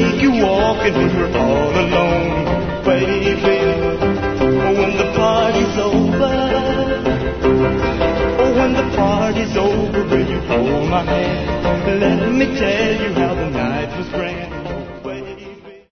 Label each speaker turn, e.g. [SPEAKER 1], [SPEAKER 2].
[SPEAKER 1] take you walking when we're all alone, baby. When the party's over, oh, when the party's over, will you hold my hand? Let me tell you how